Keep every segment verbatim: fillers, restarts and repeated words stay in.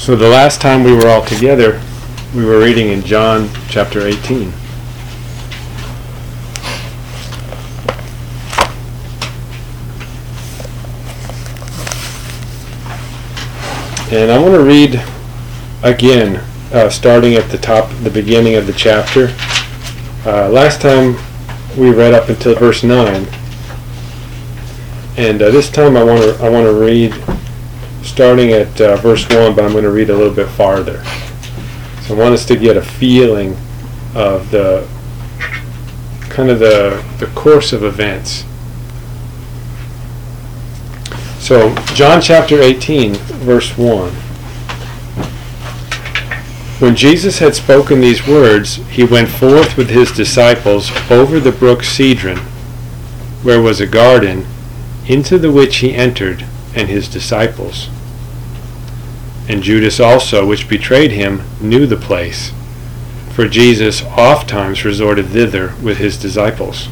So the last time we were all together, we were reading in John chapter eighteen. And I want to read again, uh, starting at the top, the beginning of the chapter. Uh, last time we read up until verse nine, and uh, this time I want to I want to read starting at uh, verse one, but I'm going to read a little bit farther. So I want us to get a feeling of the kind of the the course of events. So John chapter eighteen, verse one. When Jesus had spoken these words, he went forth with his disciples over the brook Cedron, where was a garden, into the which he entered, and his disciples. And Judas also, which betrayed him, knew the place, for Jesus ofttimes resorted thither with his disciples.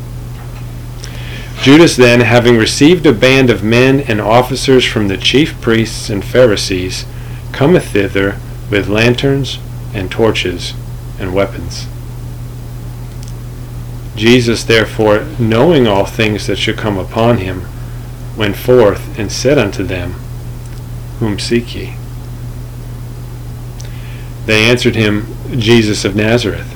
Judas then, having received a band of men and officers from the chief priests and Pharisees, cometh thither with lanterns and torches and weapons. Jesus therefore, knowing all things that should come upon him, went forth and said unto them, Whom seek ye? They answered him, Jesus of Nazareth.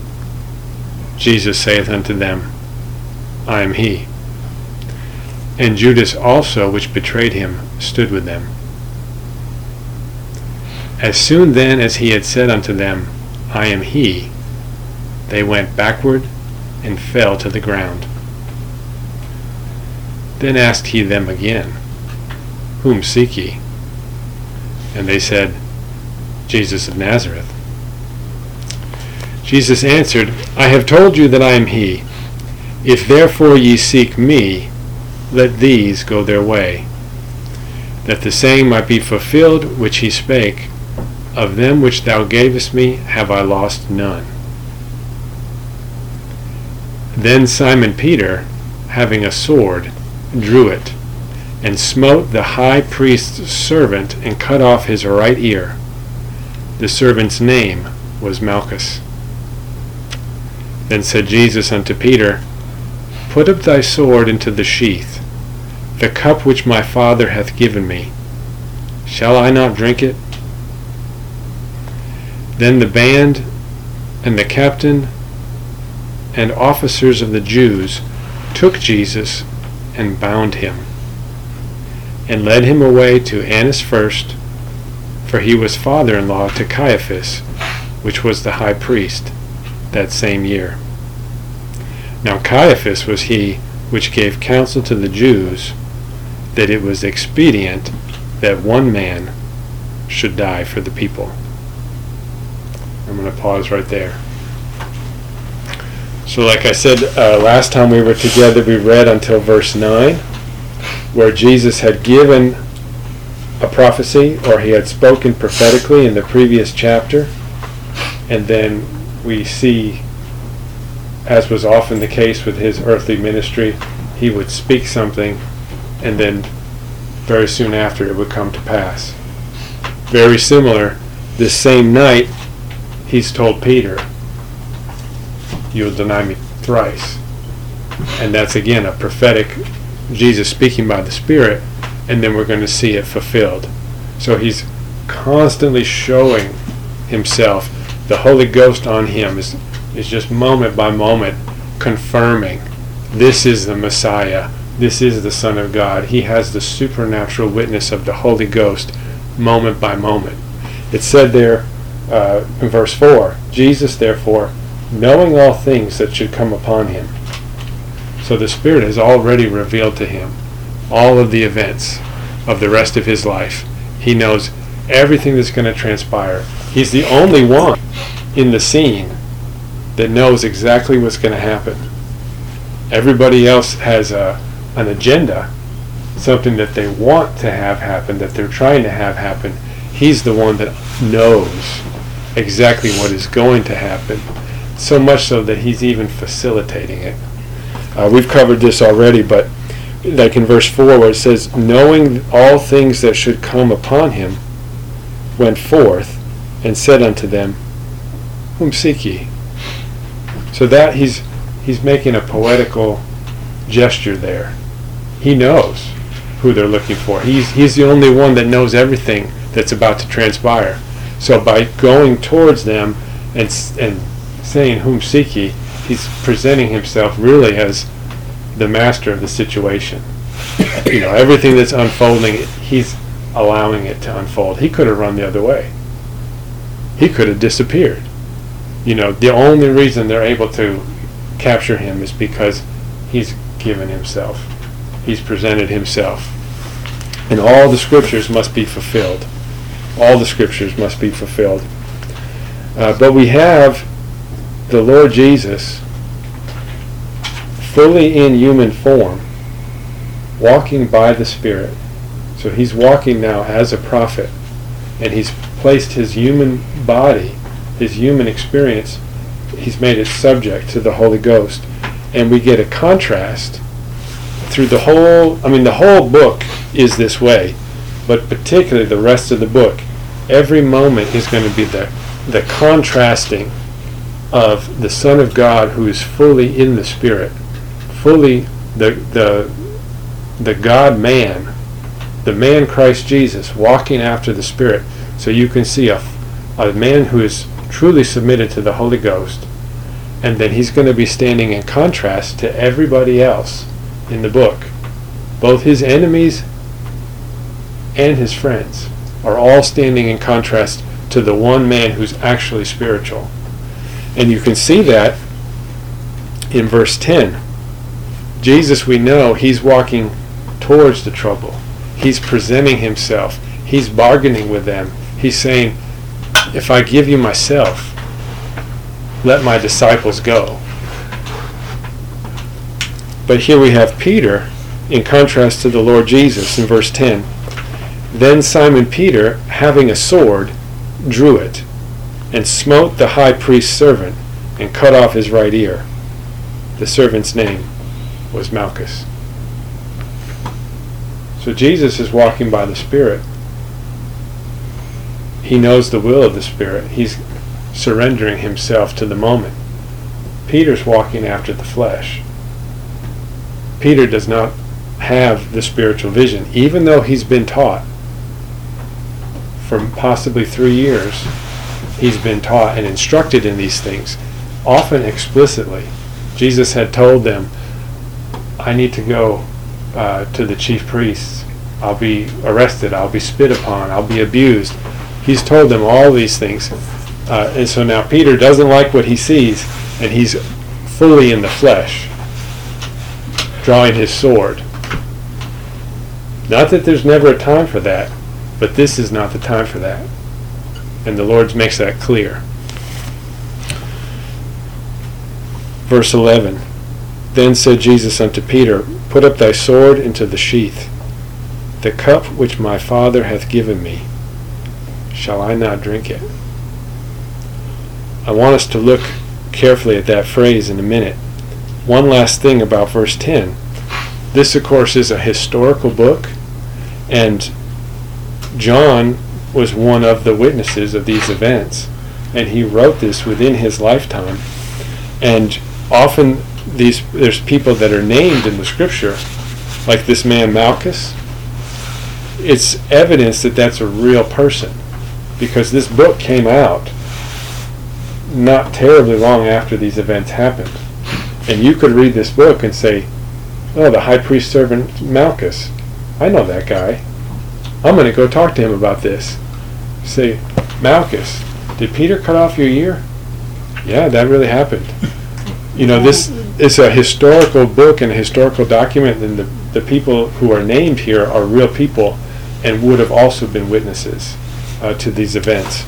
Jesus saith unto them, I am he. And Judas also, which betrayed him, stood with them. As soon then as he had said unto them, I am he, they went backward and fell to the ground. Then asked he them again, Whom seek ye? And they said, Jesus of Nazareth. Jesus answered, I have told you that I am he. If therefore ye seek me, let these go their way, that the saying might be fulfilled which he spake, Of them which thou gavest me have I lost none. Then Simon Peter, having a sword, drew it, and smote the high priest's servant, and cut off his right ear. The servant's name was Malchus. Then said Jesus unto Peter, Put up thy sword into the sheath. The cup which my Father hath given me, shall I not drink it? Then the band and the captain and officers of the Jews took Jesus and bound him, and led him away to Annas first, for he was father-in-law to Caiaphas, which was the high priest, that same year. Now Caiaphas was he which gave counsel to the Jews, that it was expedient that one man should die for the people. I'm going to pause right there. So like I said, uh, last time we were together, we read until verse nine, where Jesus had given a prophecy, or he had spoken prophetically in the previous chapter, and then we see, as was often the case with his earthly ministry, he would speak something, and then very soon after it would come to pass. Very similar, this same night, he's told Peter, you'll deny me thrice. And that's again a prophetic, Jesus speaking by the Spirit, and then we're going to see it fulfilled. So he's constantly showing himself. The Holy Ghost on him is, is just moment by moment confirming this is the Messiah, this is the Son of God. He has the supernatural witness of the Holy Ghost moment by moment. It said there uh, in verse four, Jesus therefore, knowing all things that should come upon him. So the Spirit has already revealed to him all of the events of the rest of his life. He knows everything that's going to transpire. He's the only one in the scene that knows exactly what's going to happen. Everybody else has a, an agenda, something that they want to have happen, that they're trying to have happen. He's the one that knows exactly what is going to happen, so much so that he's even facilitating it. Uh, we've covered this already, but like in verse four where it says, knowing all things that should come upon him, went forth and said unto them, Whom seek ye? So that he's he's making a poetical gesture there. He knows who they're looking for. He's he's the only one that knows everything that's about to transpire. So by going towards them and and saying, Whom seek ye? He's presenting himself really as the master of the situation. You know, everything that's unfolding, he's allowing it to unfold. He could have run the other way. He could have disappeared. You know, the only reason they're able to capture him is because he's given himself. He's presented himself. And all the scriptures must be fulfilled. All the scriptures must be fulfilled. Uh, but we have the Lord Jesus fully in human form, walking by the Spirit. So he's walking now as a prophet, and he's placed his human body, his human experience, he's made it subject to the Holy Ghost. And we get a contrast through the whole, I mean the whole book is this way, but particularly the rest of the book. Every moment is going to be the, the contrasting of the Son of God who is fully in the Spirit, fully the the the God-man, the man Christ Jesus, walking after the Spirit. So you can see a, a man who is truly submitted to the Holy Ghost, and then he's going to be standing in contrast to everybody else in the book. Both his enemies and his friends are all standing in contrast to the one man who's actually spiritual. And you can see that in verse ten. Jesus, we know, he's walking towards the trouble. He's presenting himself. He's bargaining with them. He's saying, if I give you myself, let my disciples go. But here we have Peter, in contrast to the Lord Jesus, in verse ten. Then Simon Peter, having a sword, drew it, and smote the high priest's servant, and cut off his right ear. The servant's name was Malchus. So Jesus is walking by the Spirit. He knows the will of the Spirit. He's surrendering himself to the moment. Peter's walking after the flesh. Peter does not have the spiritual vision, even though he's been taught for possibly three years. He's been taught and instructed in these things, often explicitly. Jesus had told them, I need to go uh, to the chief priests. I'll be arrested. I'll be spit upon. I'll be abused. He's told them all these things. Uh, and so now Peter doesn't like what he sees, and he's fully in the flesh, drawing his sword. Not that there's never a time for that, but this is not the time for that. And the Lord makes that clear. Verse eleven. Then said Jesus unto Peter, Put up thy sword into the sheath. The cup which my Father hath given me, shall I not drink it? I want us to look carefully at that phrase in a minute. One last thing about verse ten. This, of course, is a historical book, and John was one of the witnesses of these events, and he wrote this within his lifetime. And often these there's people that are named in the scripture, like this man Malchus. It's evidence that that's a real person, because this book came out not terribly long after these events happened. And you could read this book and say, oh, the high priest servant Malchus, I know that guy. I'm going to go talk to him about this. Say, Malchus, did Peter cut off your ear? Yeah, that really happened. You know, this is a historical book and a historical document, and the, the people who are named here are real people and would have also been witnesses uh, to these events.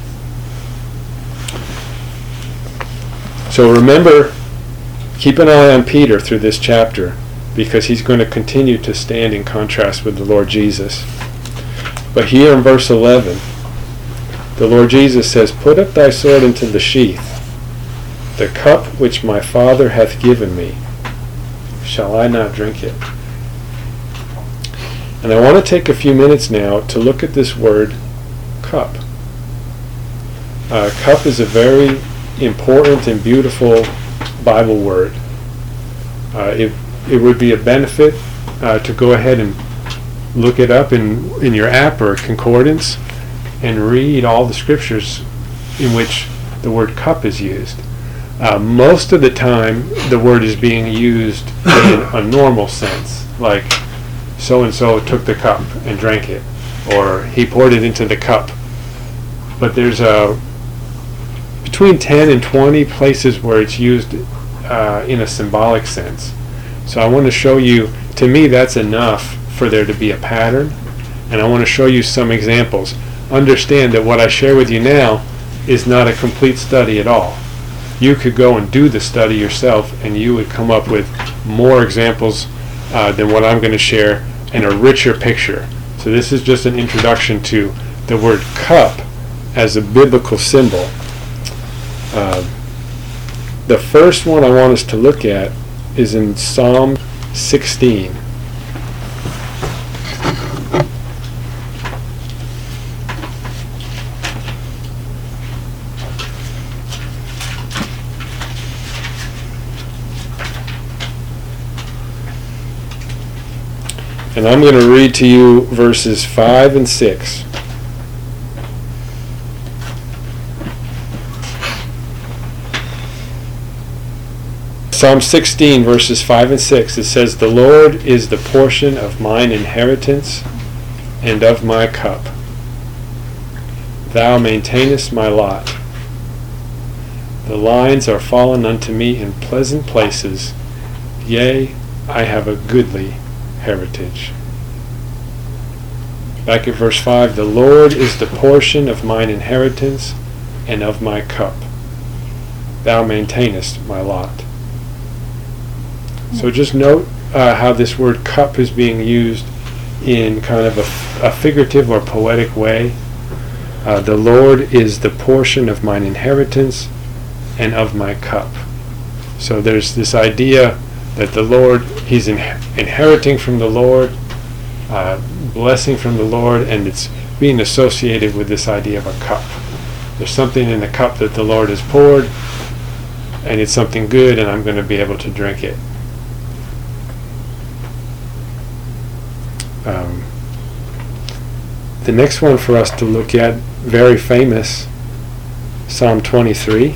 So remember, keep an eye on Peter through this chapter, because he's going to continue to stand in contrast with the Lord Jesus. But here in verse eleven, the Lord Jesus says, Put up thy sword into the sheath. The cup which my Father hath given me, shall I not drink it? And I want to take a few minutes now to look at this word, cup. Uh, cup is a very important and beautiful Bible word. Uh, it, it would be a benefit uh, to go ahead and look it up in, in your app or concordance and read all the scriptures in which the word cup is used. Uh, most of the time, the word is being used in a normal sense, like so-and-so took the cup and drank it, or he poured it into the cup. But there's a between ten and twenty places where it's used uh, in a symbolic sense. So I want to show you, to me that's enough for there to be a pattern, and I want to show you some examples. Understand that what I share with you now is not a complete study at all. You could go and do the study yourself and you would come up with more examples uh, than what I'm going to share, and a richer picture. So this is just an introduction to the word cup as a biblical symbol. Uh, the first one I want us to look at is in Psalm sixteen. And I'm going to read to you verses five and six. Psalm sixteen, verses five and six, it says, "The Lord is the portion of mine inheritance and of my cup. Thou maintainest my lot. The lines are fallen unto me in pleasant places. Yea, I have a goodly heritage." Back at verse five, "The Lord is the portion of mine inheritance and of my cup. Thou maintainest my lot." So just note uh, how this word cup is being used in kind of a, a figurative or poetic way. Uh, the Lord is the portion of mine inheritance and of my cup. So there's this idea that the Lord, he's in, inheriting from the Lord, uh, blessing from the Lord, and it's being associated with this idea of a cup. There's something in the cup that the Lord has poured, and it's something good, and I'm going to be able to drink it. Um, the next one for us to look at, very famous, Psalm twenty-three.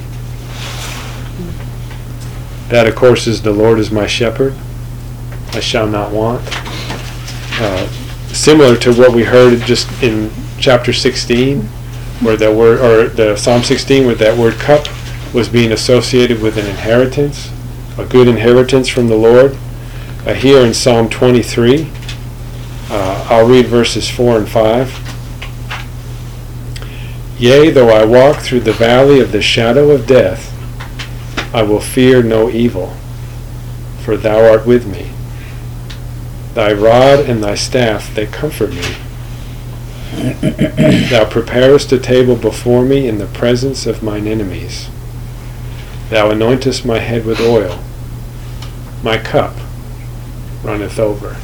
That, of course, is "The Lord is my shepherd, I shall not want." Uh, similar to what we heard just in chapter sixteen, where that word, or the Psalm sixteen, where that word cup was being associated with an inheritance, a good inheritance from the Lord. Uh, here in Psalm twenty-three, uh, I'll read verses four and five. "Yea, though I walk through the valley of the shadow of death, I will fear no evil, for thou art with me. Thy rod and thy staff, they comfort me. Thou preparest a table before me in the presence of mine enemies. Thou anointest my head with oil. My cup runneth over."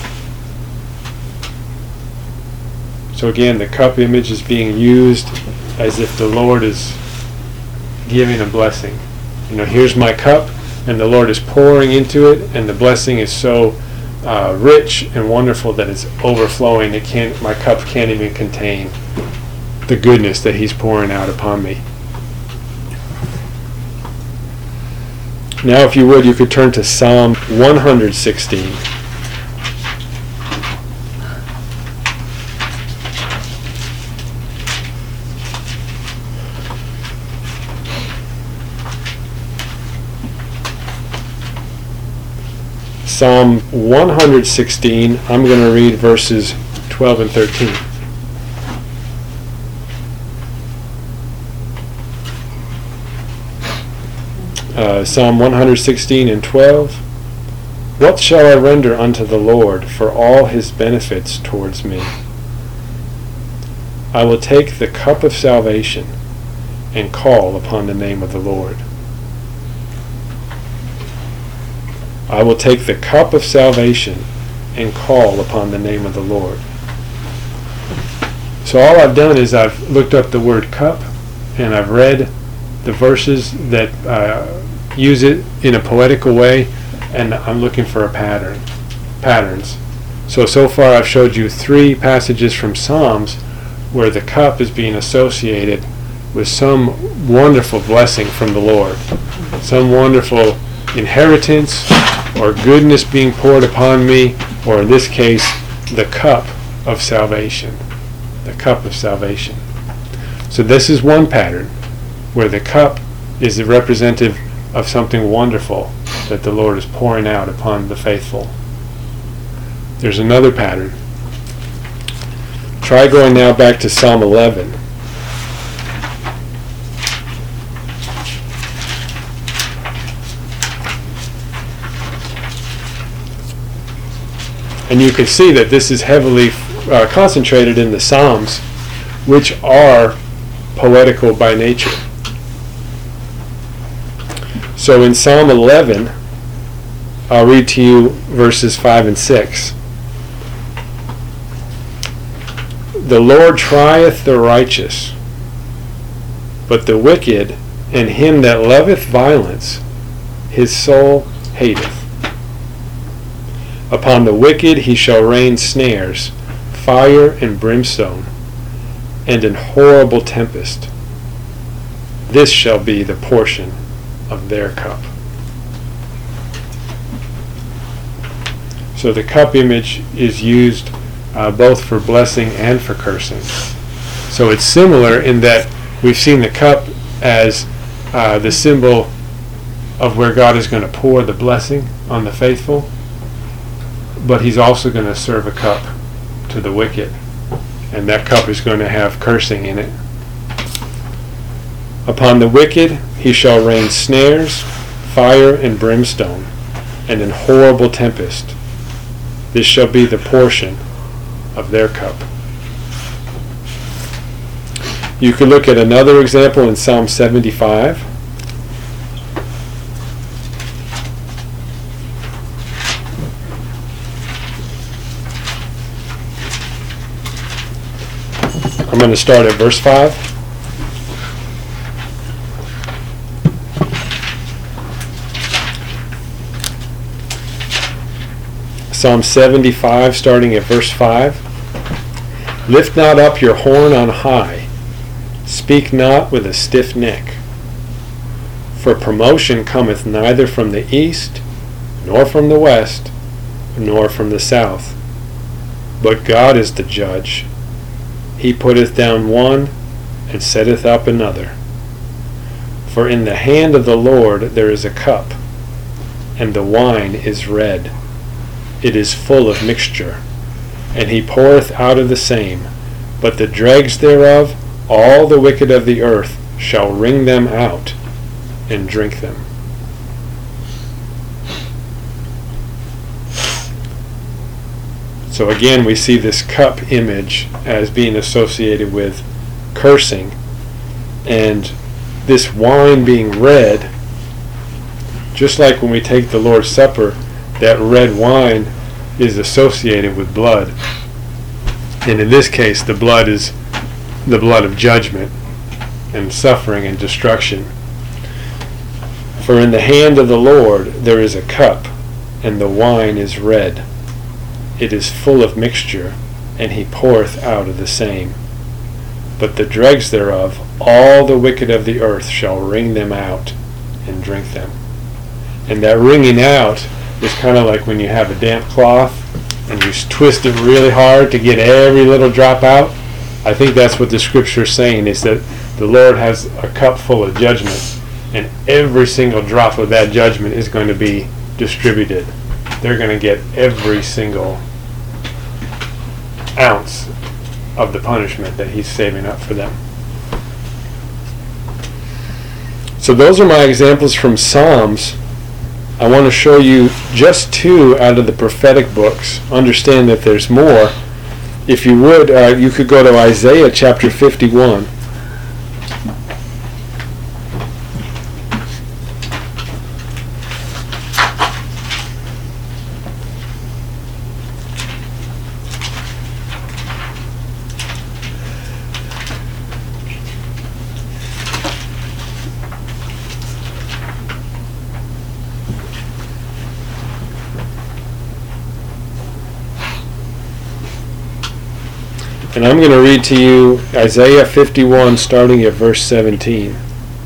So again, the cup image is being used as if the Lord is giving a blessing. You know, here's my cup, and the Lord is pouring into it, and the blessing is so uh, rich and wonderful that it's overflowing. It can't, my cup can't even contain the goodness that He's pouring out upon me. Now, if you would, you could turn to Psalm one sixteen. Psalm one sixteen, I'm going to read verses twelve and thirteen. Uh, Psalm one sixteen and twelve. "What shall I render unto the Lord for all His benefits towards me? I will take the cup of salvation and call upon the name of the Lord." I will take the cup of salvation and call upon the name of the Lord. So all I've done is I've looked up the word cup, and I've read the verses that uh, use it in a poetical way, and I'm looking for a pattern, patterns. So, so far I've showed you three passages from Psalms where the cup is being associated with some wonderful blessing from the Lord, some wonderful inheritance or goodness being poured upon me, or in this case, the cup of salvation. The cup of salvation. So this is one pattern where the cup is representative of something wonderful that the Lord is pouring out upon the faithful. There's another pattern. Try going now back to Psalm eleven. And you can see that this is heavily uh, concentrated in the Psalms, which are poetical by nature. So in Psalm eleven, I'll read to you verses five and six. The Lord trieth the righteous, but the wicked and him that loveth violence, his soul hateth. Upon the wicked he shall rain snares, fire and brimstone, and an horrible tempest. This shall be the portion of their cup. So the cup image is used uh, both for blessing and for cursing. So it's similar in that we've seen the cup as uh, the symbol of where God is going to pour the blessing on the faithful, but he's also going to serve a cup to the wicked, and that cup is going to have cursing in it. Upon the wicked he shall rain snares, fire and brimstone, and an horrible tempest. This shall be the portion of their cup. You could look at another example in Psalm seventy-five. I'm going to start at verse five. Psalm seventy-five, starting at verse five. Lift not up your horn on high, speak not with a stiff neck. For promotion cometh neither from the east, nor from the west, nor from the south. But God is the judge. He putteth down one, and setteth up another. For in the hand of the Lord there is a cup, and the wine is red. It is full of mixture, and he poureth out of the same. But the dregs thereof, all the wicked of the earth, shall wring them out, and drink them. So again, we see this cup image as being associated with cursing, and this wine being red, just like when we take the Lord's Supper, that red wine is associated with blood. And in this case, the blood is the blood of judgment and suffering and destruction. For in the hand of the Lord there is a cup, and the wine is red. It is full of mixture, and he poureth out of the same. But the dregs thereof, all the wicked of the earth shall wring them out and drink them. And that wringing out is kind of like when you have a damp cloth and you twist it really hard to get every little drop out. I think that's what the scripture is saying, is that the Lord has a cup full of judgment, and every single drop of that judgment is going to be distributed. They're going to get every single ounce of the punishment that he's saving up for them. So those are my examples from Psalms. I want to show you just two out of the prophetic books. Understand that there's more. If you would, uh, you could go to Isaiah chapter fifty-one. And I'm going to read to you Isaiah fifty-one, starting at verse seventeen.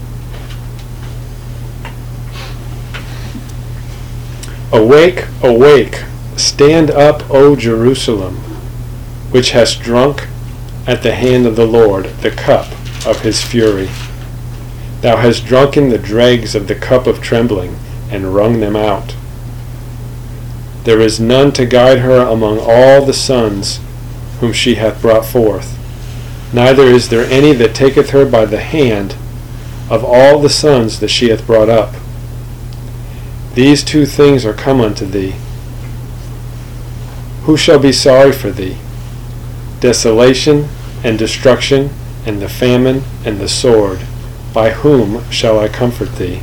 Awake, awake, stand up, O Jerusalem, which hast drunk at the hand of the Lord the cup of his fury. Thou hast drunken the dregs of the cup of trembling, and wrung them out. There is none to guide her among all the sons whom she hath brought forth, neither is there any that taketh her by the hand of all the sons that she hath brought up. These two things are come unto thee. Who shall be sorry for thee? Desolation and destruction, and the famine and the sword. By whom shall I comfort thee?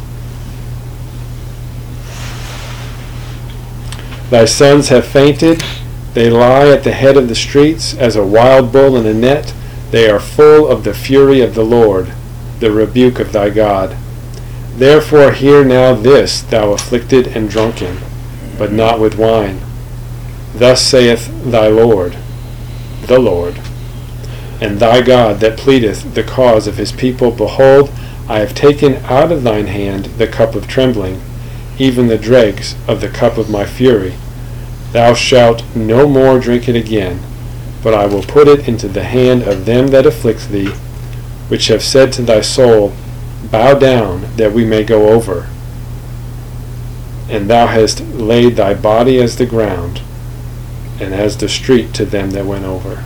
Thy sons have fainted. They lie at the head of the streets as a wild bull in a net. They are full of the fury of the Lord, the rebuke of thy God. Therefore hear now this, thou afflicted and drunken, but not with wine. Thus saith thy Lord, the Lord, and thy God that pleadeth the cause of his people. Behold, I have taken out of thine hand the cup of trembling, even the dregs of the cup of my fury. Thou shalt no more drink it again, but I will put it into the hand of them that afflict thee, which have said to thy soul, Bow down, that we may go over. And thou hast laid thy body as the ground, and as the street to them that went over.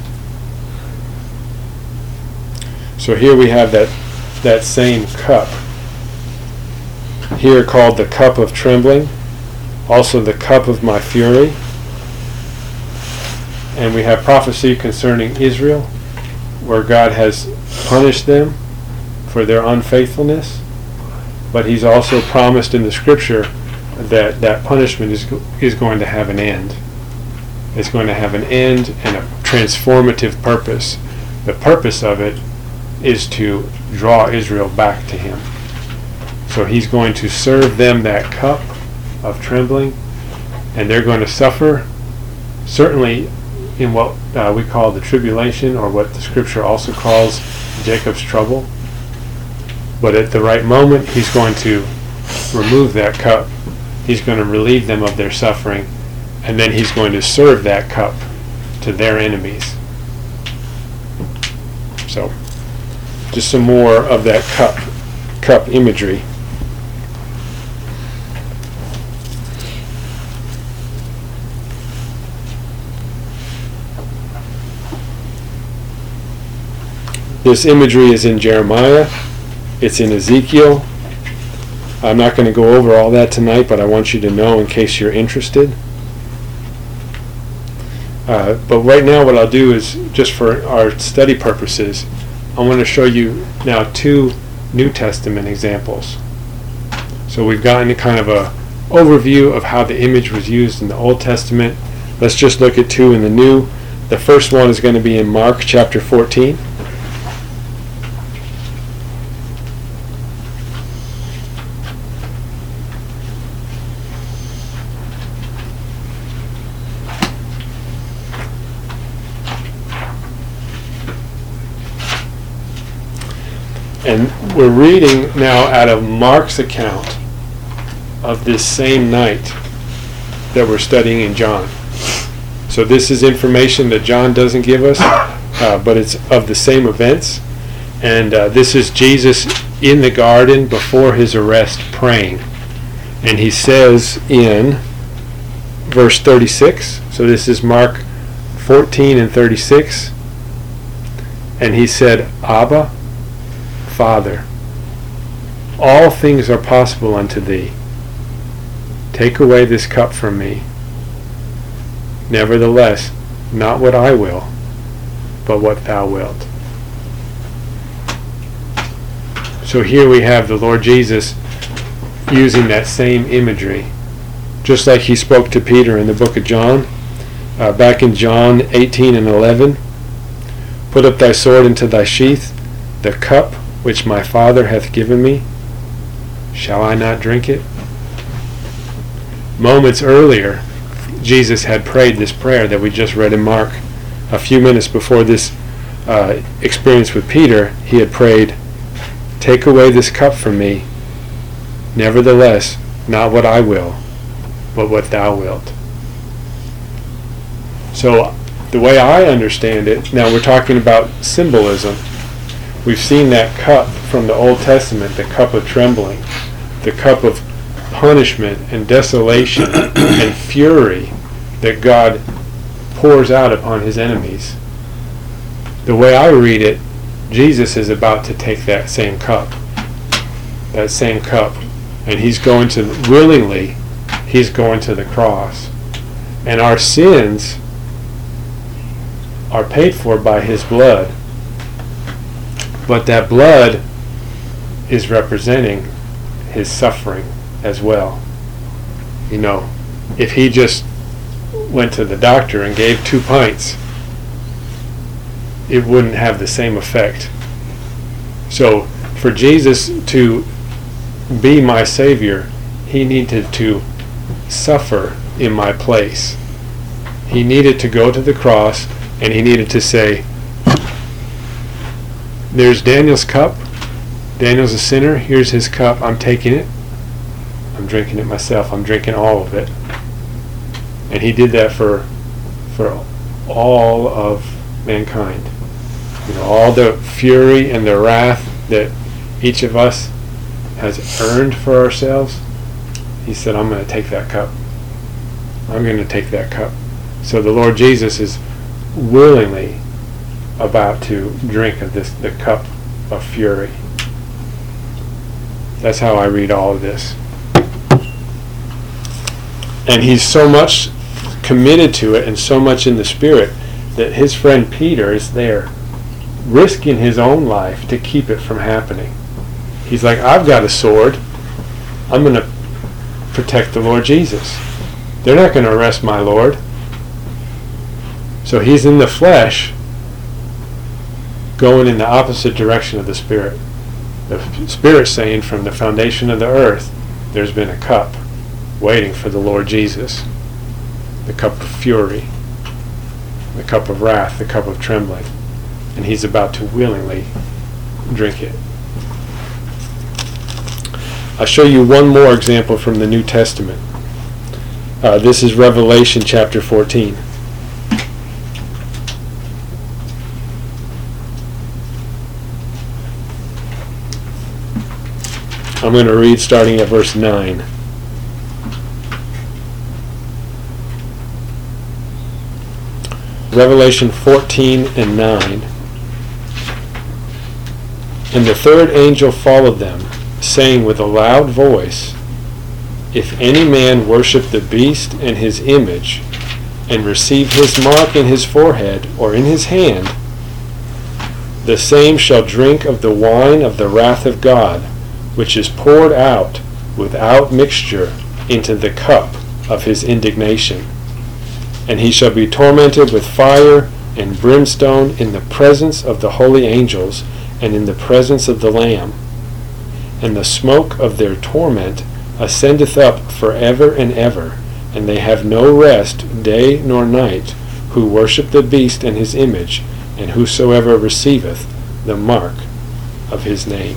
So here we have that, that same cup, here called the cup of trembling, also the cup of my fury. And we have prophecy concerning Israel, where God has punished them for their unfaithfulness, but he's also promised in the scripture that that punishment is, is going to have an end. It's going to have an end and a transformative purpose. The purpose of it is to draw Israel back to him. So he's going to serve them that cup of trembling, and they're going to suffer, certainly in what uh, we call the tribulation, or what the scripture also calls Jacob's trouble. But at the right moment, he's going to remove that cup. He's going to relieve them of their suffering, and then he's going to serve that cup to their enemies. So, just some more of that cup, cup imagery. This imagery is in Jeremiah. It's in Ezekiel. I'm not going to go over all that tonight, but I want you to know in case you're interested. Uh, but right now what I'll do is, just for our study purposes, I want to show you now two New Testament examples. So we've gotten a kind of a overview of how the image was used in the Old Testament. Let's just look at two in the New. The first one is going to be in Mark chapter fourteen. And we're reading now out of Mark's account of this same night that we're studying in John. So this is information that John doesn't give us, uh, but it's of the same events. And uh, this is Jesus in the garden before his arrest praying. And he says in verse thirty-six, so this is Mark fourteen and thirty-six, and he said, Abba, Father, all things are possible unto thee. Take away this cup from me. Nevertheless, not what I will, but what thou wilt. So here we have the Lord Jesus using that same imagery, just like he spoke to Peter in the book of John, uh, back in John eighteen and eleven. Put up thy sword into thy sheath. The cup which my Father hath given me, shall I not drink it? Moments earlier, Jesus had prayed this prayer that we just read in Mark a few minutes before this uh, experience with Peter, he had prayed, "Take away this cup from me. Nevertheless, not what I will, but what thou wilt." So the way I understand it, now we're talking about symbolism. We've seen that cup from the Old Testament, the cup of trembling, the cup of punishment and desolation and fury that God pours out upon his enemies. The way I read it, Jesus is about to take that same cup, that same cup, and he's going to, willingly, he's going to the cross. And our sins are paid for by his blood. But that blood is representing his suffering as well. You know, if he just went to the doctor and gave two pints, it wouldn't have the same effect. So for Jesus to be my Savior, he needed to suffer in my place. He needed to go to the cross, and he needed to say, there's Daniel's cup. Daniel's a sinner. Here's his cup. I'm taking it. I'm drinking it myself. I'm drinking all of it. And he did that for for all of mankind. You know, all the fury and the wrath that each of us has earned for ourselves. He said, I'm going to take that cup. I'm going to take that cup. So the Lord Jesus is willingly about to drink of this, the cup of fury. That's how I read all of this. And he's so much committed to it and so much in the Spirit that his friend Peter is there risking his own life to keep it from happening. He's like, I've got a sword. I'm going to protect the Lord Jesus. They're not going to arrest my Lord. So he's in the flesh going in the opposite direction of the Spirit. The Spirit's saying from the foundation of the earth, there's been a cup waiting for the Lord Jesus. The cup of fury, the cup of wrath, the cup of trembling. And he's about to willingly drink it. I'll show you one more example from the New Testament. Uh, this is Revelation chapter fourteen. I'm going to read starting at verse nine. Revelation fourteen and nine. And the third angel followed them, saying with a loud voice, If any man worship the beast and his image, and receive his mark in his forehead or in his hand, the same shall drink of the wine of the wrath of God, which is poured out without mixture into the cup of his indignation. And he shall be tormented with fire and brimstone in the presence of the holy angels and in the presence of the Lamb. And the smoke of their torment ascendeth up for ever and ever, and they have no rest day nor night, who worship the beast and his image, and whosoever receiveth the mark of his name.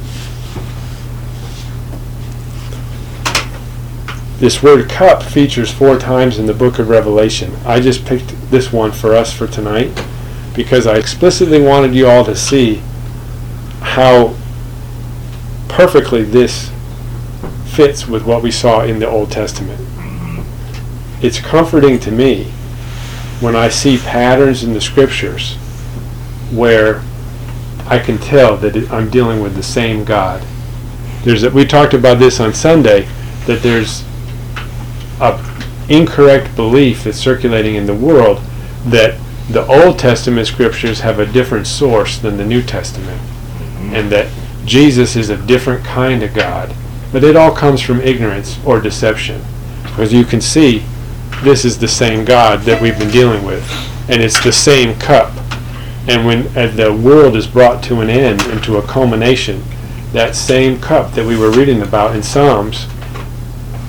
This word cup features four times in the book of Revelation. I just picked this one for us for tonight because I explicitly wanted you all to see how perfectly this fits with what we saw in the Old Testament. It's comforting to me when I see patterns in the scriptures where I can tell that it, I'm dealing with the same God. There's a, we talked about this on Sunday, that there's a incorrect belief that's circulating in the world that the Old Testament scriptures have a different source than the New Testament, mm-hmm. and that Jesus is a different kind of God. But it all comes from ignorance or deception. Because you can see, this is the same God that we've been dealing with, and it's the same cup. And when as the world is brought to an end and to a culmination, that same cup that we were reading about in Psalms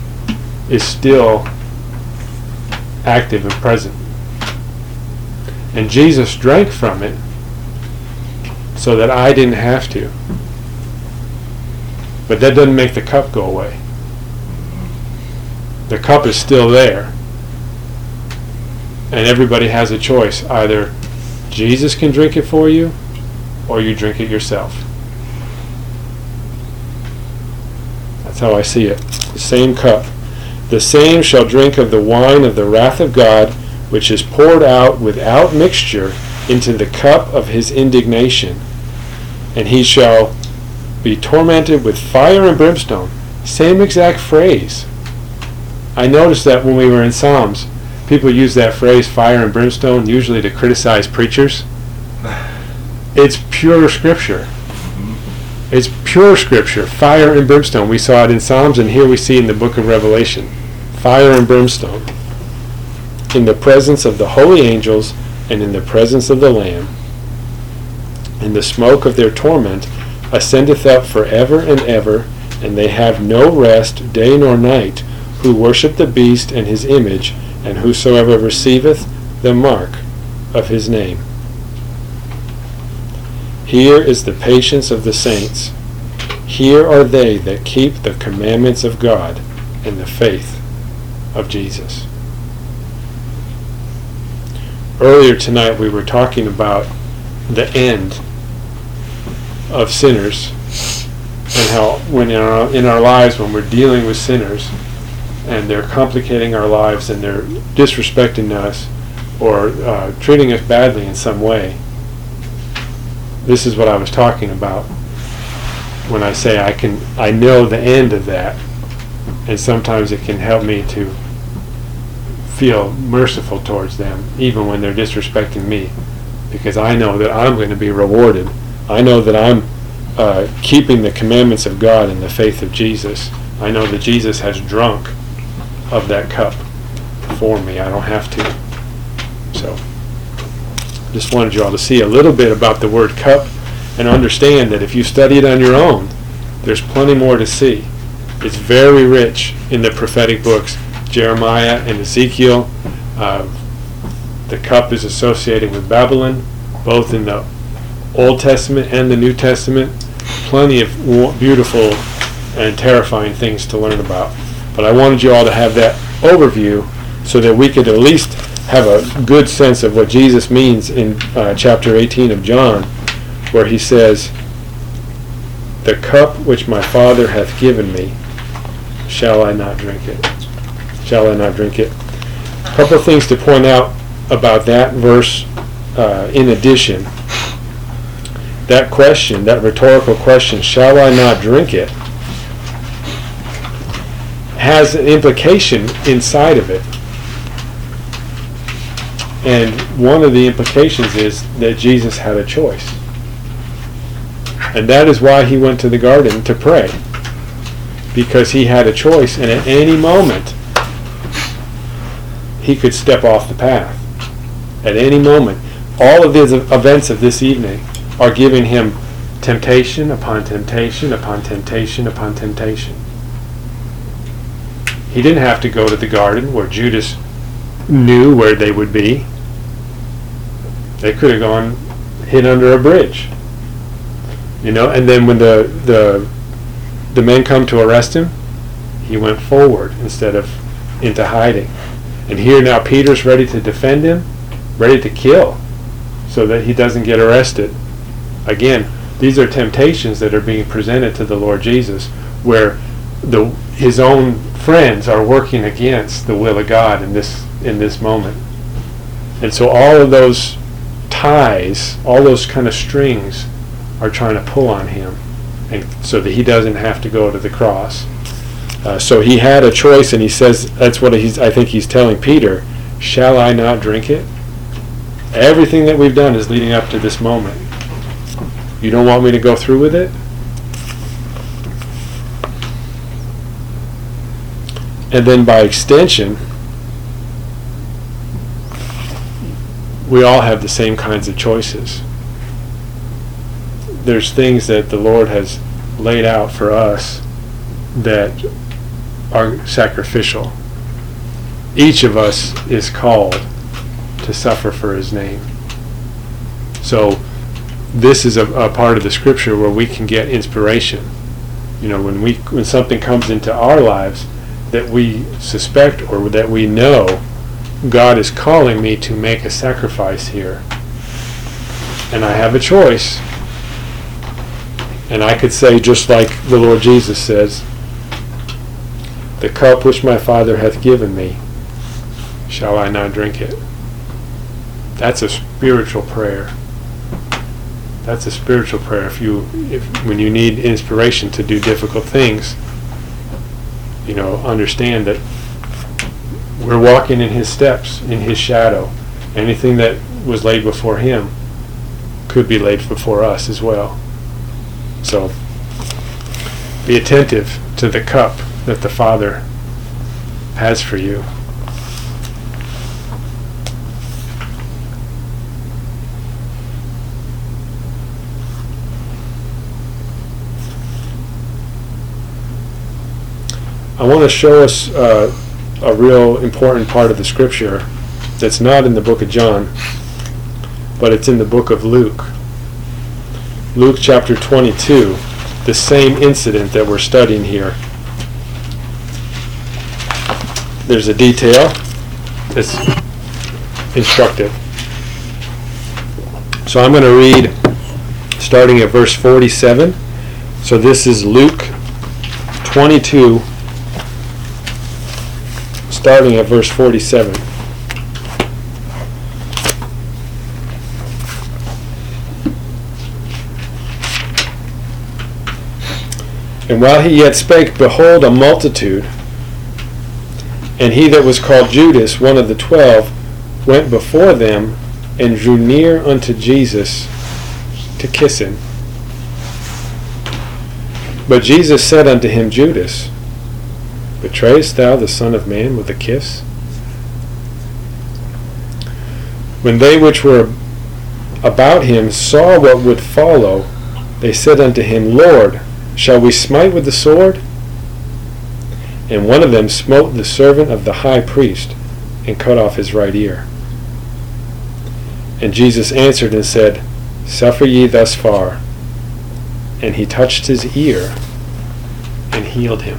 is still active and present. And Jesus drank from it so that I didn't have to. But that doesn't make the cup go away. The cup is still there. And everybody has a choice. Either Jesus can drink it for you, or you drink it yourself. That's how I see it. The same cup. The same shall drink of the wine of the wrath of God, which is poured out without mixture into the cup of his indignation. And he shall be tormented with fire and brimstone. Same exact phrase. I noticed that when we were in Psalms, people use that phrase, fire and brimstone, usually to criticize preachers. It's pure scripture. It's pure scripture, fire and brimstone. We saw it in Psalms, and here we see in the book of Revelation. Fire and brimstone. In the presence of the holy angels and in the presence of the Lamb. And the smoke of their torment ascendeth up forever and ever, and they have no rest day nor night, who worship the beast and his image, and whosoever receiveth the mark of his name. Here is the patience of the saints. Here are they that keep the commandments of God and the faith of Jesus. Earlier tonight we were talking about the end of sinners, and how when in our, in our lives, when we're dealing with sinners and they're complicating our lives and they're disrespecting us or uh, treating us badly in some way, this is what I was talking about when I say I can I know the end of that, and sometimes it can help me to feel merciful towards them even when they're disrespecting me, because I know that I'm going to be rewarded. I know that I'm uh, keeping the commandments of God and the faith of Jesus. I know that Jesus has drunk of that cup for me. I don't have to. So, just wanted you all to see a little bit about the word cup and understand that if you study it on your own, there's plenty more to see. It's very rich in the prophetic books, Jeremiah and Ezekiel. Uh, the cup is associated with Babylon, both in the Old Testament and the New Testament. Plenty of beautiful and terrifying things to learn about. But I wanted you all to have that overview so that we could at least have a good sense of what Jesus means in uh, chapter eighteen of John, where he says, "The cup which my Father hath given me, shall I not drink it?" Shall I not drink it? A couple of things to point out about that verse uh, in addition. That question, that rhetorical question, shall I not drink it, has an implication inside of it. And one of the implications is that Jesus had a choice. And that is why he went to the garden to pray. Because he had a choice, and at any moment he could step off the path. At any moment. All of the events of this evening are giving him temptation upon temptation upon temptation upon temptation. He didn't have to go to the garden where Judas knew where they would be. They could have gone hid under a bridge. You know, and then when the the the men come to arrest him, he went forward instead of into hiding. And here now Peter's ready to defend him, ready to kill, so that he doesn't get arrested. Again, these are temptations that are being presented to the Lord Jesus, where the his own friends are working against the will of God in this in this moment. And so all of those ties, all those kind of strings are trying to pull on him, and so that he doesn't have to go to the cross. Uh, so he had a choice, and he says, that's what he's, I think he's telling Peter, shall I not drink it? Everything that we've done is leading up to this moment. You don't want me to go through with it? And then by extension, we all have the same kinds of choices. There's things that the Lord has laid out for us that are sacrificial. Each of us is called to suffer for his name. So this is a, a part of the scripture where we can get inspiration. You know, when we when something comes into our lives that we suspect or that we know God is calling me to make a sacrifice here, and I have a choice, and I could say just like the Lord Jesus says, the cup which my Father hath given me, shall I not drink it? That's a spiritual prayer. That's a spiritual prayer. If you, if when you need inspiration to do difficult things, you know, understand that we're walking in His steps, in His shadow. Anything that was laid before Him could be laid before us as well. So, be attentive to the cup that the Father has for you. I want to show us uh, a real important part of the scripture that's not in the book of John, but it's in the book of Luke. Luke chapter twenty-two, the same incident that we're studying here. There's a detail that's instructive. So I'm going to read starting at verse forty-seven. So this is Luke twenty-two, starting at verse forty-seven. And while he yet spake, behold, a multitude, and he that was called Judas, one of the twelve, went before them, and drew near unto Jesus to kiss him. But Jesus said unto him, Judas, betrayest thou the Son of Man with a kiss? When they which were about him saw what would follow, they said unto him, Lord, shall we smite with the sword? And one of them smote the servant of the high priest, and cut off his right ear. And Jesus answered and said, Suffer ye thus far. And he touched his ear, and healed him.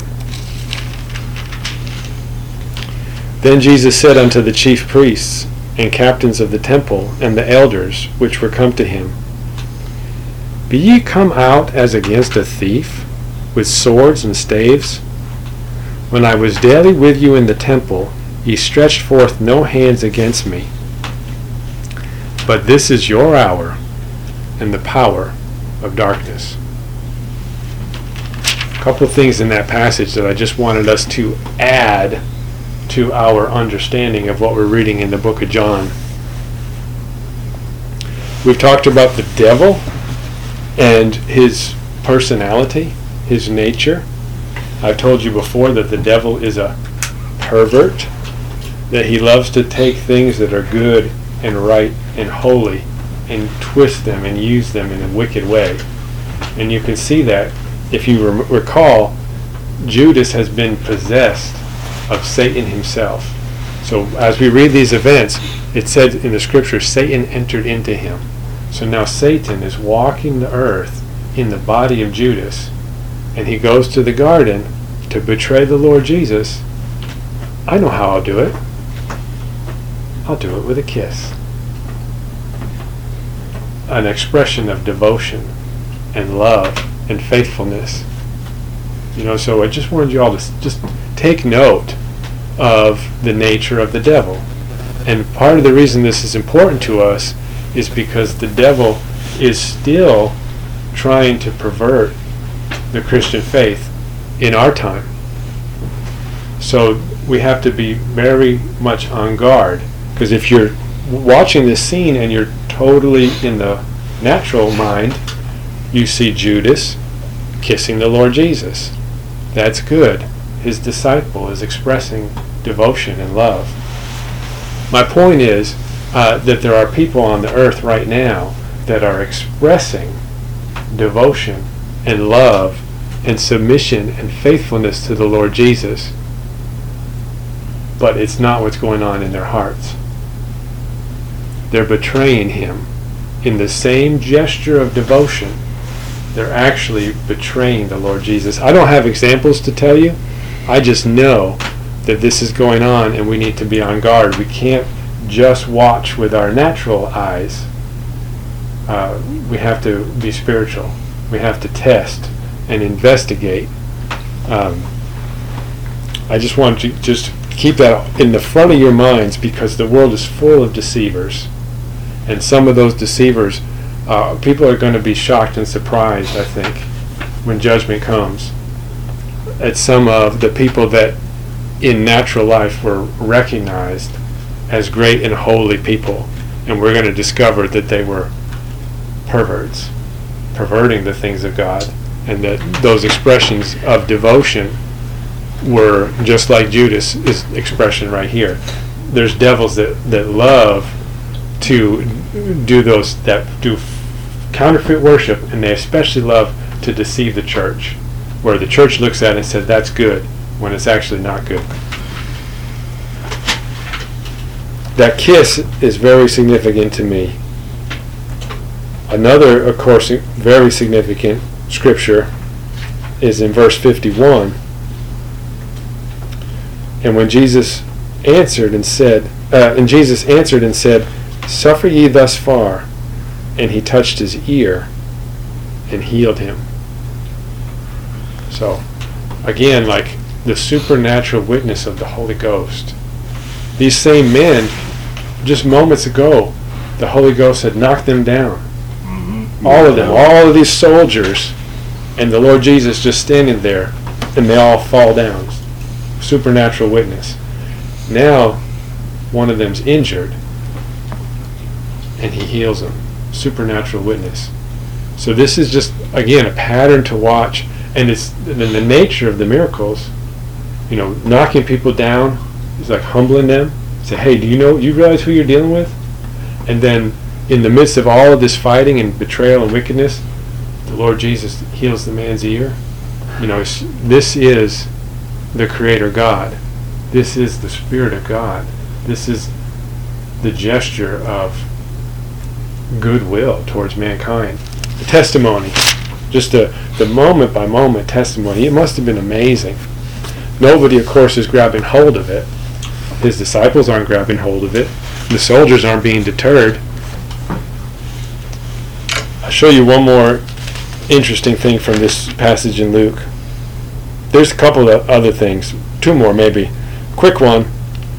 Then Jesus said unto the chief priests, and captains of the temple, and the elders, which were come to him, Be ye come out as against a thief, with swords and staves? When I was daily with you in the temple, ye stretched forth no hands against me. But this is your hour, and the power of darkness. A couple of things in that passage that I just wanted us to add to our understanding of what we're reading in the book of John. We've talked about the devil and his personality, his nature. I've told you before that the devil is a pervert, that he loves to take things that are good and right and holy and twist them and use them in a wicked way. And you can see that if you rem- recall, Judas has been possessed of Satan himself. So as we read these events, it said in the scripture, Satan entered into him. So now Satan is walking the earth in the body of Judas, and he goes to the garden to betray the Lord Jesus. I know how I'll do it. I'll do it with a kiss. An expression of devotion and love and faithfulness. You know, so I just wanted you all to just take note of the nature of the devil. And part of the reason this is important to us is because the devil is still trying to pervert the Christian faith in our time. So we have to be very much on guard, because if you're watching this scene and you're totally in the natural mind, you see Judas kissing the Lord Jesus. That's good. His disciple is expressing devotion and love. My point is uh, that there are people on the earth right now that are expressing devotion and love and submission and faithfulness to the Lord Jesus, but it's not what's going on in their hearts. They're betraying him in the same gesture of devotion, they're actually betraying the Lord Jesus. I don't have examples to tell you. I just know that this is going on and we need to be on guard. We can't just watch with our natural eyes. Uh, we have to be spiritual. We have to test and investigate. Um, I just want you just keep that in the front of your minds, because the world is full of deceivers. And some of those deceivers, uh, people are going to be shocked and surprised, I think, when judgment comes, at some of the people that in natural life were recognized as great and holy people. And we're going to discover that they were perverts, perverting the things of God, and that those expressions of devotion were just like Judas' expression right here. There's devils that, that love to do those, that do counterfeit worship, and they especially love to deceive the church, where the church looks at it and says that's good when it's actually not good. That kiss is very significant to me. Another, of course, very significant scripture is in verse fifty-one. And when Jesus answered and said, uh, and Jesus answered and said, "Suffer ye thus far," and he touched his ear and healed him. So, again, like the supernatural witness of the Holy Ghost. These same men, just moments ago, the Holy Ghost had knocked them down. Mm-hmm. All of them, all of these soldiers, and the Lord Jesus just standing there, and they all fall down. Supernatural witness. Now, one of them's injured, and he heals them. Supernatural witness. So this is just, again, a pattern to watch, and it's in the nature of the miracles. You know, knocking people down is like humbling them. Say, hey, do you know, you realize who you're dealing with? And then, in the midst of all of this fighting and betrayal and wickedness, the Lord Jesus heals the man's ear. You know, this is the Creator God. This is the Spirit of God. This is the gesture of goodwill towards mankind. The testimony, just the, the moment by moment testimony, it must have been amazing. Nobody, of course, is grabbing hold of it. His disciples aren't grabbing hold of it. The soldiers aren't being deterred. I'll show you one more interesting thing from this passage in Luke. There's a couple of other things. Two more, maybe. Quick one.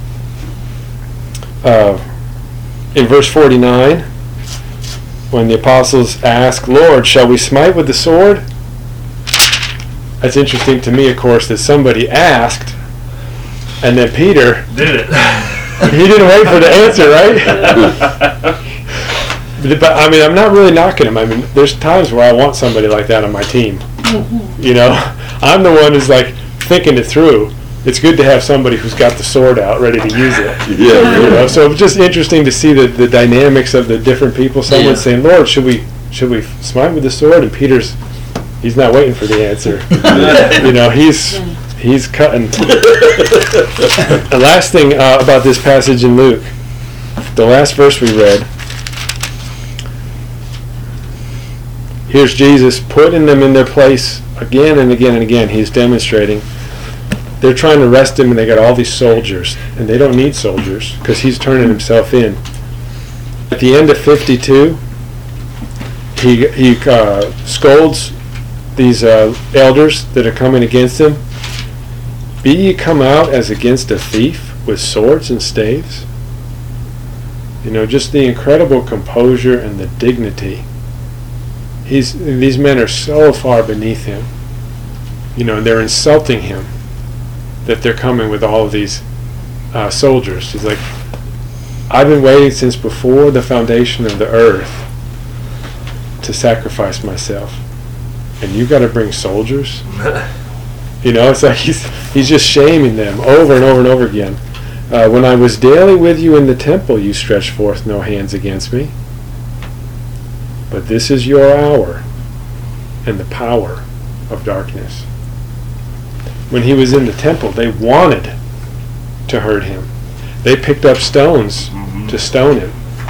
Uh, in verse forty-nine, when the apostles ask, "Lord, shall we smite with the sword?" That's interesting to me, of course, that somebody asked, and then Peter did it. He didn't wait for the answer, right? But I mean, I'm not really knocking him. I mean, there's times where I want somebody like that on my team. You know, I'm the one who's like thinking it through. It's good to have somebody who's got the sword out, ready to use it. Yeah. You know, so it was just interesting to see the, the dynamics of the different people. Someone Yeah. saying, "Lord, should we should we smite with the sword?" And Peter's, he's not waiting for the answer. You know, he's he's cutting. The last thing uh, about this passage in Luke, the last verse we read. Here's Jesus putting them in their place again and again and again. He's demonstrating. They're trying to arrest him, and they got all these soldiers, and they don't need soldiers because he's turning himself in. At the end of fifty-two, he he uh, scolds these uh, elders that are coming against him. "Be ye come out as against a thief with swords and staves?" You know, just the incredible composure and the dignity. He's these men are so far beneath him. You know, and they're insulting him that they're coming with all of these uh, soldiers. He's like, "I've been waiting since before the foundation of the earth to sacrifice myself, and you got to bring soldiers?" You know, it's like he's he's just shaming them over and over and over again. Uh, "when I was daily with you in the temple, you stretched forth no hands against me. But this is your hour and the power of darkness." When he was in the temple, they wanted to hurt him. They picked up stones mm-hmm. to stone him.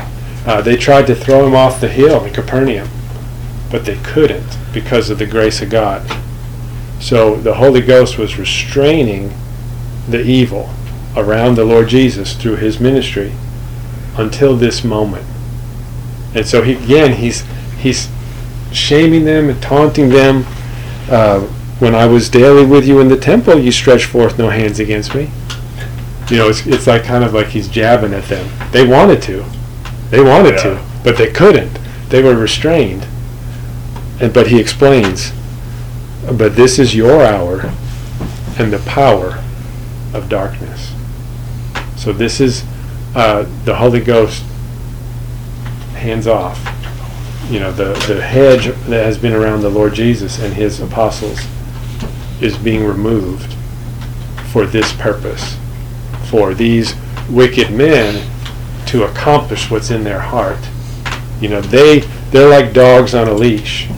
Uh, they tried to throw him off the hill in Capernaum, but they couldn't because of the grace of God. So the Holy Ghost was restraining the evil around the Lord Jesus through his ministry until this moment. And so he, again, he's he's shaming them and taunting them. Uh, when I was daily with you in the temple, you stretched forth no hands against me. You know, it's it's like kind of like he's jabbing at them. They wanted to, they wanted yeah. to, but they couldn't. They were restrained. And but he explains, but this is your hour and the power of darkness. So this is uh, the Holy Ghost, hands off. You know, the, the hedge that has been around the Lord Jesus and his apostles is being removed for this purpose, for these wicked men to accomplish what's in their heart. You know, they, they're like dogs on a leash.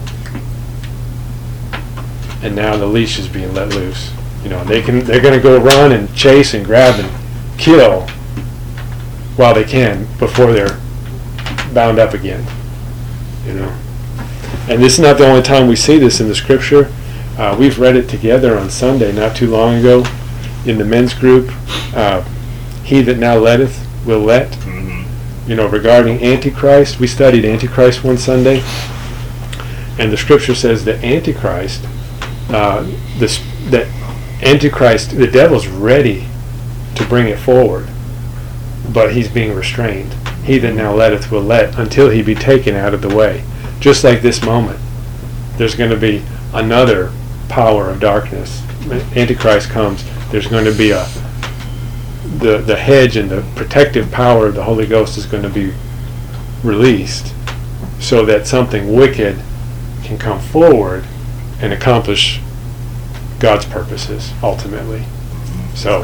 And now the leash is being let loose. You know, they can, they're going to go run and chase and grab and kill while they can before they're bound up again. You know, and this is not the only time we see this in the scripture. Uh, we've read it together on Sunday not too long ago in the men's group. Uh, he that now letteth will let. Mm-hmm. You know, regarding Antichrist, we studied Antichrist one Sunday, and the scripture says that Antichrist, uh, this that Antichrist, the devil's ready to bring it forward, but he's being restrained. He that now letteth will let until he be taken out of the way. Just like this moment, there's going to be another power of darkness. Antichrist comes, there's going to be a the the hedge and the protective power of the Holy Ghost is going to be released so that something wicked can come forward and accomplish God's purposes ultimately. So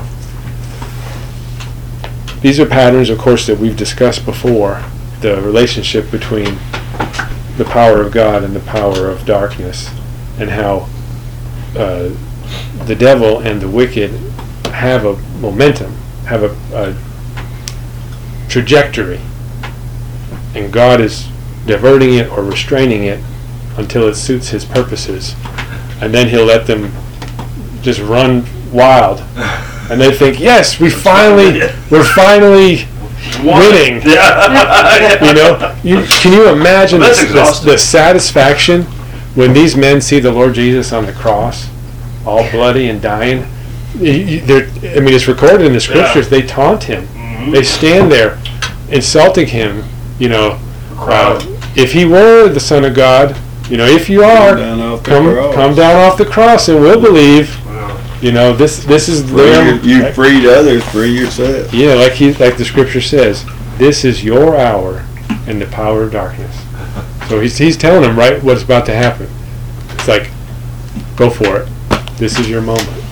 these are patterns, of course, that we've discussed before, the relationship between the power of God and the power of darkness, and how uh, the devil and the wicked have a momentum, have a, a trajectory, and God is diverting it or restraining it until it suits his purposes, and then he'll let them just run wild. And they think, yes, we finally, we're finally winning. Yeah. You know, you, can you imagine the, the, the satisfaction when these men see the Lord Jesus on the cross, all bloody and dying? I mean, it's recorded in the scriptures. Yeah. They taunt him. Mm-hmm. They stand there insulting him. You know, uh, if he were the Son of God, you know, if you are, come come, come down off the cross and we'll believe. You know, this this is them. You, you freed others, free yourself. Yeah, like he like the scripture says, this is your hour and the power of darkness. So he's he's telling them right what's about to happen. It's like, go for it. This is your moment.